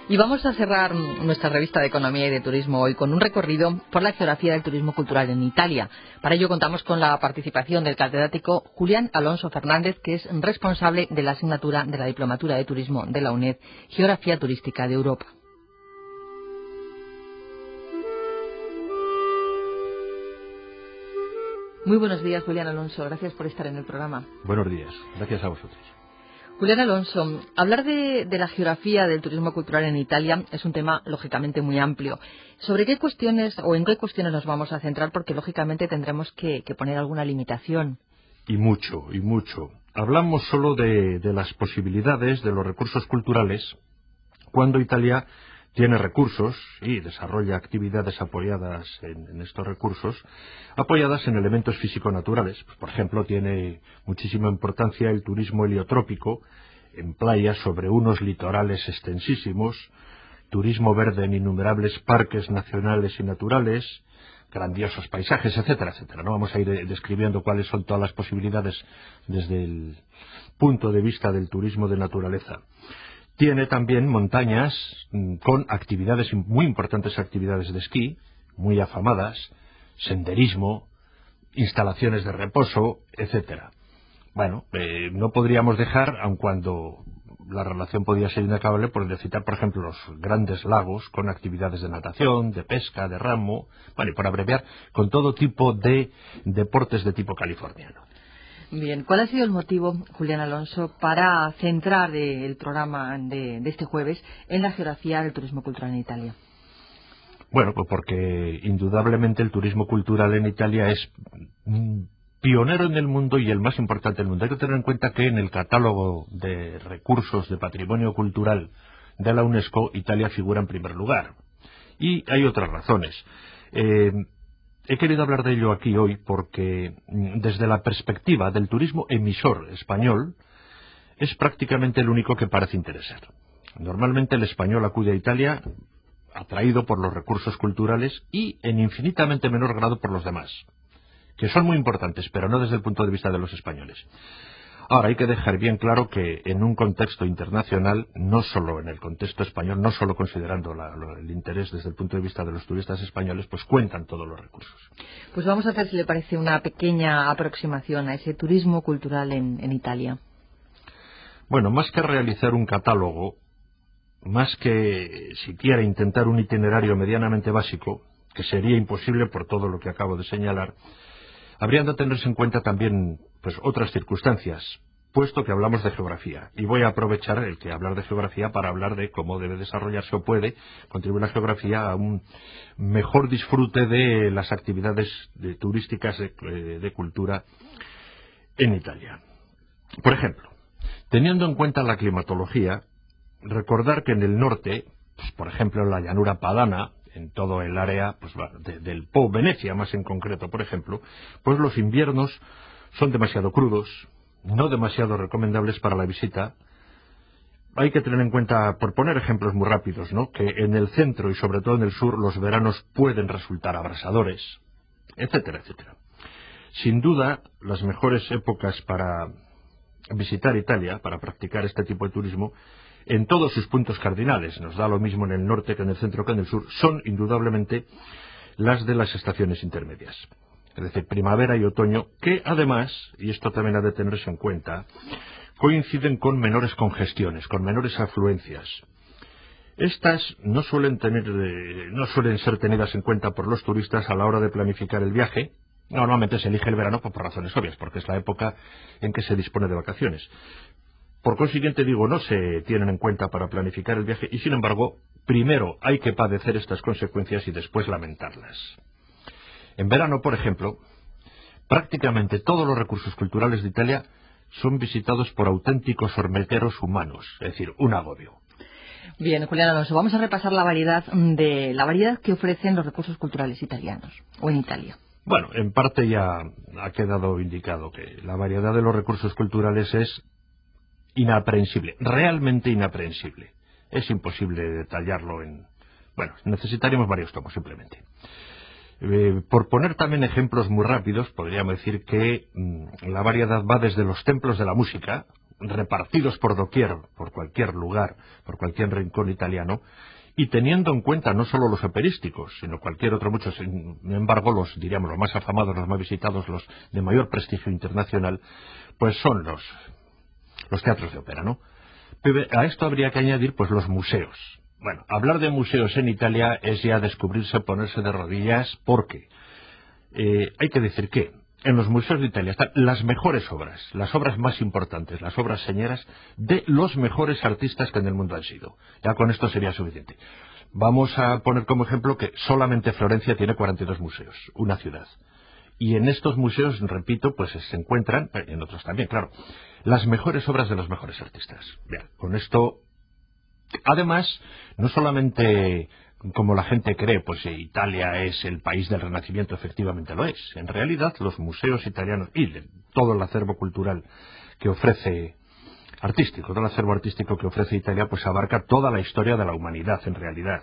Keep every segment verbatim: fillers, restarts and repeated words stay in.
Y vamos a cerrar nuestra revista de Economía y de Turismo hoy con un recorrido por la geografía del turismo cultural en Italia. Para ello contamos con la participación del catedrático Julián Alonso Fernández, que es responsable de la asignatura de la Diplomatura de Turismo de la UNED, Geografía Turística de Europa. Muy buenos días, Julián Alonso. Gracias por estar en el programa. Buenos días. Gracias a vosotros. Julián Alonso, hablar de, de la geografía del turismo cultural en Italia es un tema lógicamente muy amplio. ¿Sobre qué cuestiones o en qué cuestiones nos vamos a centrar? Porque lógicamente tendremos que, que poner alguna limitación. Y mucho, y mucho. Hablamos solo de, de las posibilidades de los recursos culturales cuando Italia tiene recursos y desarrolla actividades apoyadas en, en estos recursos, apoyadas en elementos físico-naturales. Pues, por ejemplo, tiene muchísima importancia el turismo heliotrópico en playas sobre unos litorales extensísimos, turismo verde en innumerables parques nacionales y naturales, grandiosos paisajes, etcétera, etcétera. No vamos a ir describiendo cuáles son todas las posibilidades desde el punto de vista del turismo de naturaleza. Tiene también montañas con actividades, muy importantes actividades de esquí, muy afamadas, senderismo, instalaciones de reposo, etcétera. Bueno, eh, no podríamos dejar, aun cuando la relación podía ser inacabable, por citar, por ejemplo, los grandes lagos con actividades de natación, de pesca, de ramo, bueno, y por abreviar, con todo tipo de deportes de tipo californiano. Bien, ¿cuál ha sido el motivo, Julián Alonso, para centrar el programa de, de este jueves en la geografía del turismo cultural en Italia? Bueno, pues porque indudablemente el turismo cultural en Italia es pionero en el mundo y el más importante del mundo. Hay que tener en cuenta que en el catálogo de recursos de patrimonio cultural de la UNESCO, Italia figura en primer lugar. Y hay otras razones. Eh, He querido hablar de ello aquí hoy porque desde la perspectiva del turismo emisor español es prácticamente el único que parece interesar. Normalmente el español acude a Italia atraído por los recursos culturales y en infinitamente menor grado por los demás, que son muy importantes, pero no desde el punto de vista de los españoles. Ahora, hay que dejar bien claro que en un contexto internacional, no solo en el contexto español, no solo considerando la, lo, el interés desde el punto de vista de los turistas españoles, pues cuentan todos los recursos. Pues vamos a hacer, si le parece, una pequeña aproximación a ese turismo cultural en, en Italia. Bueno, más que realizar un catálogo, más que siquiera intentar un itinerario medianamente básico, que sería imposible por todo lo que acabo de señalar, habrían de tenerse en cuenta también pues otras circunstancias, puesto que hablamos de geografía. Y voy a aprovechar el que hablar de geografía para hablar de cómo debe desarrollarse o puede contribuir la geografía a un mejor disfrute de las actividades de, turísticas de, de cultura en Italia. Por ejemplo, teniendo en cuenta la climatología, recordar que en el norte, pues, por ejemplo en la llanura padana, en todo el área pues, de, del Po, Venecia más en concreto, por ejemplo, pues los inviernos son demasiado crudos, no demasiado recomendables para la visita. Hay que tener en cuenta, por poner ejemplos muy rápidos, ¿no?, que en el centro y sobre todo en el sur los veranos pueden resultar abrasadores, etcétera, etcétera. Sin duda, las mejores épocas para visitar Italia, para practicar este tipo de turismo, en todos sus puntos cardinales, nos da lo mismo en el norte que en el centro que en el sur, son indudablemente las de las estaciones intermedias. Es decir, primavera y otoño, que además, y esto también ha de tenerse en cuenta, coinciden con menores congestiones, con menores afluencias. Estas no suelen tener, eh, no suelen ser tenidas en cuenta por los turistas a la hora de planificar el viaje. Normalmente se elige el verano por razones obvias, porque es la época en que se dispone de vacaciones. Por consiguiente, digo, no se tienen en cuenta para planificar el viaje y, sin embargo, primero hay que padecer estas consecuencias y después lamentarlas. En verano, por ejemplo, prácticamente todos los recursos culturales de Italia son visitados por auténticos hormigueros humanos, es decir, un agobio. Bien, Julián Alonso, vamos a repasar la variedad de la variedad que ofrecen los recursos culturales italianos o en Italia. Bueno, en parte ya ha quedado indicado que la variedad de los recursos culturales es inaprehensible, realmente inaprehensible. Es imposible detallarlo en... Bueno, necesitaríamos varios tomos simplemente. Eh, por poner también ejemplos muy rápidos, podríamos decir que mmm, la variedad va desde los templos de la música, repartidos por doquier, por cualquier lugar, por cualquier rincón italiano, y teniendo en cuenta no solo los operísticos, sino cualquier otro, muchos, sin embargo, los, diríamos, los más afamados, los más visitados, los de mayor prestigio internacional, pues son los, los teatros de ópera, ¿no? Pero a esto habría que añadir, pues, los museos. Bueno, hablar de museos en Italia es ya descubrirse, ponerse de rodillas, porque eh, hay que decir que en los museos de Italia están las mejores obras, las obras más importantes, las obras señeras de los mejores artistas que en el mundo han sido. Ya con esto sería suficiente. Vamos a poner como ejemplo que solamente Florencia tiene cuarenta y dos museos, una ciudad. Y en estos museos, repito, pues se encuentran, en otros también, claro, las mejores obras de los mejores artistas. Bien, con esto, además, no solamente como la gente cree, pues Italia es el país del Renacimiento, efectivamente lo es. En realidad, los museos italianos y todo el acervo cultural que ofrece, artístico, todo el acervo artístico que ofrece Italia, pues abarca toda la historia de la humanidad, en realidad.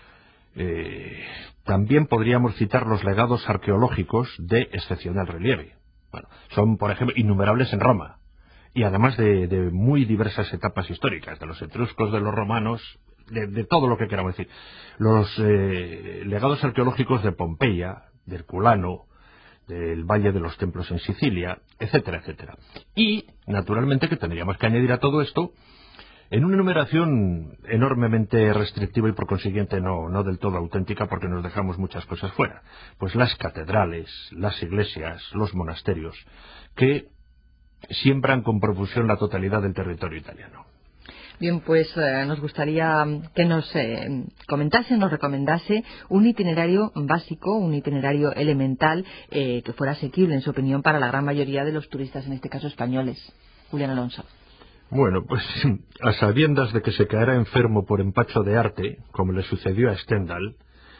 Eh, también podríamos citar los legados arqueológicos de excepcional relieve. Bueno, son, por ejemplo, innumerables en Roma, y además de, de muy diversas etapas históricas, de los etruscos, de los romanos, de, de todo lo que queramos decir. Los eh, legados arqueológicos de Pompeya, de Herculano, del Valle de los Templos en Sicilia, etcétera, etcétera. Y, naturalmente, que tendríamos que añadir a todo esto, en una enumeración enormemente restrictiva y por consiguiente no, no del todo auténtica, porque nos dejamos muchas cosas fuera, pues las catedrales, las iglesias, los monasterios, que siembran con profusión la totalidad del territorio italiano. Bien, pues eh, nos gustaría que nos eh, comentase, nos recomendase un itinerario básico, un itinerario elemental eh, que fuera asequible, en su opinión, para la gran mayoría de los turistas, en este caso españoles. Julián Alonso. Bueno, pues a sabiendas de que se caerá enfermo por empacho de arte, como le sucedió a Stendhal,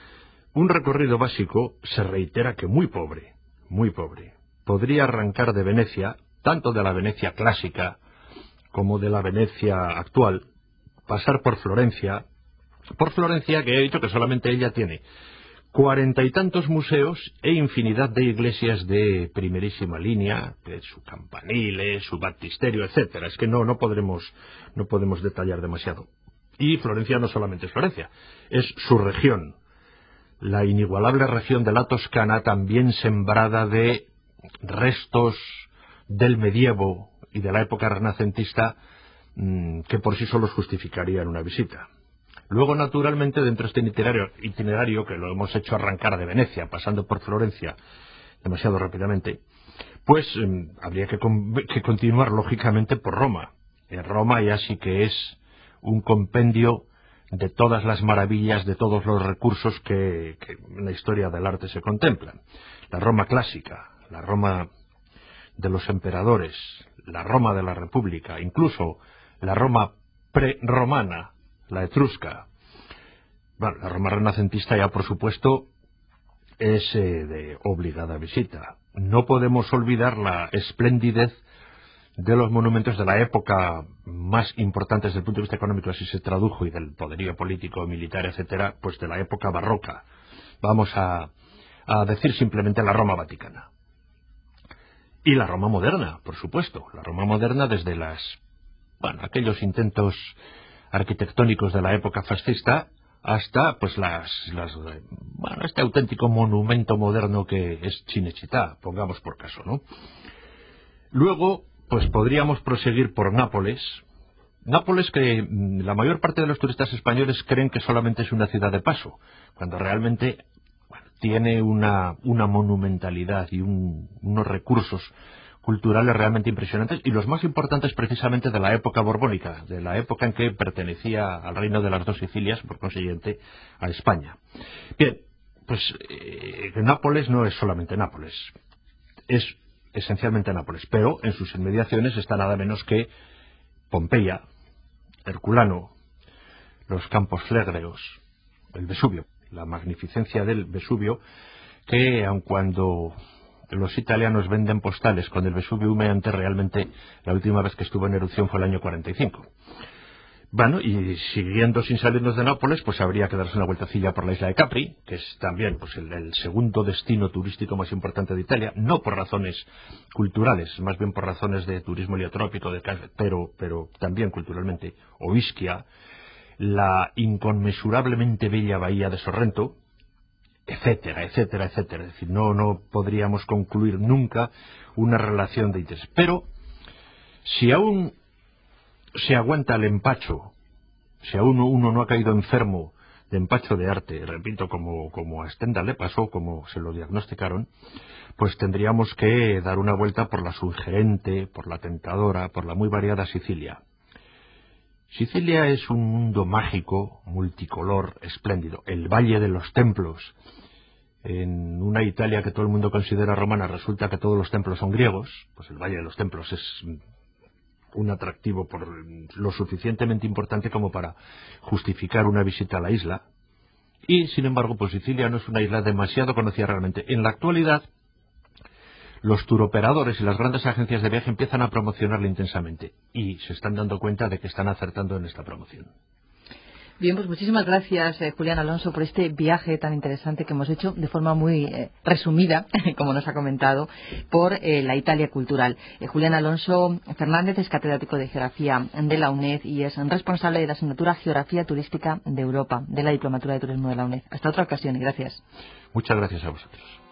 un recorrido básico se reitera que muy pobre, muy pobre. Podría arrancar de Venecia, tanto de la Venecia clásica como de la Venecia actual, pasar por Florencia, por Florencia que he dicho que solamente ella tiene cuarenta y tantos museos e infinidad de iglesias de primerísima línea, de su campanile, su baptisterio, etcétera. Es que no, no podremos, no podemos detallar demasiado. Y Florencia no solamente es Florencia, es su región, la inigualable región de la Toscana, también sembrada de restos del medievo y de la época renacentista, mmm, que por sí solos justificarían una visita. Luego, naturalmente, dentro de este itinerario, itinerario que lo hemos hecho arrancar de Venecia, pasando por Florencia demasiado rápidamente, pues eh, habría que, que continuar, lógicamente, por Roma. En Roma ya sí que es un compendio de todas las maravillas, de todos los recursos que, que en la historia del arte se contemplan. La Roma clásica, la Roma de los emperadores, la Roma de la República, incluso la Roma pre-romana, la etrusca. Bueno, la Roma renacentista ya, por supuesto, es eh, de obligada visita. No podemos olvidar la esplendidez de los monumentos de la época más importantes desde el punto de vista económico, así se tradujo, y del poderío político, militar, etcétera, pues de la época barroca. Vamos a, a decir simplemente la Roma vaticana. Y la Roma moderna, por supuesto. La Roma moderna desde las, bueno, aquellos intentos arquitectónicos de la época fascista hasta, pues, las, las, bueno, este auténtico monumento moderno que es Cinecittà, pongamos por caso, ¿no? Luego, pues podríamos proseguir por Nápoles. Nápoles, que la mayor parte de los turistas españoles creen que solamente es una ciudad de paso, cuando realmente, bueno, tiene una, una monumentalidad y un, unos recursos culturales realmente impresionantes, y los más importantes precisamente de la época borbónica, de la época en que pertenecía al reino de las dos Sicilias, por consiguiente a España. Bien, pues eh, Nápoles no es solamente Nápoles, es esencialmente Nápoles, pero en sus inmediaciones está nada menos que Pompeya, Herculano, los Campos Flegreos, el Vesubio, la magnificencia del Vesubio, que aun cuando los italianos venden postales con el Vesubio humeante, realmente la última vez que estuvo en erupción fue el año cuarenta y cinco. Bueno, y siguiendo sin salirnos de Nápoles, pues habría que darse una vueltecilla por la isla de Capri, que es también pues el, el segundo destino turístico más importante de Italia, no por razones culturales, más bien por razones de turismo heliotrópico, de, pero, pero también culturalmente, o Ischia, la inconmensurablemente bella bahía de Sorrento, etcétera, etcétera, etcétera. Es decir, no, no podríamos concluir nunca una relación de interés. Pero, si aún se aguanta el empacho, si aún uno no ha caído enfermo de empacho de arte, repito, como, como a Stendhal le pasó, como se lo diagnosticaron, pues tendríamos que dar una vuelta por la sugerente, por la tentadora, por la muy variada Sicilia. Sicilia es un mundo mágico, multicolor, espléndido. El Valle de los Templos. En una Italia que todo el mundo considera romana, resulta que todos los templos son griegos. Pues el Valle de los Templos es un atractivo por lo suficientemente importante como para justificar una visita a la isla. Y, sin embargo, pues Sicilia no es una isla demasiado conocida realmente. En la actualidad, los turoperadores y las grandes agencias de viaje empiezan a promocionarla intensamente y se están dando cuenta de que están acertando en esta promoción. Bien, pues muchísimas gracias, eh, Julián Alonso, por este viaje tan interesante que hemos hecho de forma muy eh, resumida, como nos ha comentado, por eh, la Italia cultural. Eh, Julián Alonso Fernández es catedrático de Geografía de la UNED y es responsable de la asignatura Geografía Turística de Europa de la Diplomatura de Turismo de la UNED. Hasta otra ocasión y gracias. Muchas gracias a vosotros.